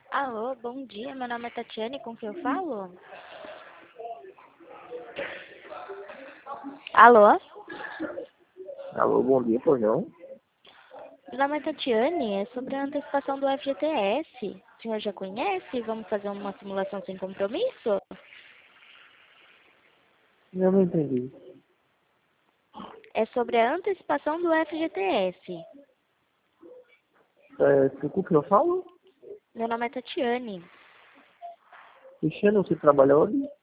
Alô, bom dia. Meu nome é Tatiane, com quem eu falo? Alô? Alô, bom dia, pois não? Meu nome é Tatiane, é sobre a antecipação do FGTS. O senhor já conhece? Vamos fazer uma simulação sem compromisso? Eu não entendi. É sobre a antecipação do FGTS. Com o que eu falo? Meu nome é Tatiane. Cristiano, você trabalha onde?